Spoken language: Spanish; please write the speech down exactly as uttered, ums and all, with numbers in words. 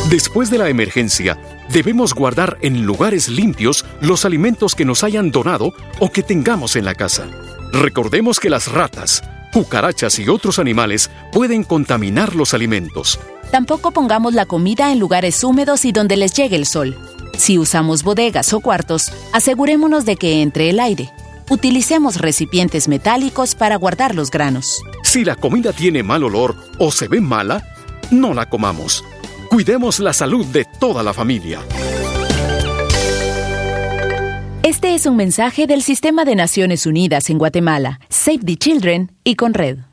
Después de la emergencia, debemos guardar en lugares limpios los alimentos que nos hayan donado o que tengamos en la casa. Recordemos que las ratas, cucarachas y otros animales pueden contaminar los alimentos. Tampoco pongamos la comida en lugares húmedos y donde les llegue el sol. Si usamos bodegas o cuartos, asegurémonos de que entre el aire. Utilicemos recipientes metálicos para guardar los granos. Si la comida tiene mal olor o se ve mala, no la comamos. Cuidemos la salud de toda la familia. Este es un mensaje del Sistema de Naciones Unidas en Guatemala, Save the Children y Conred.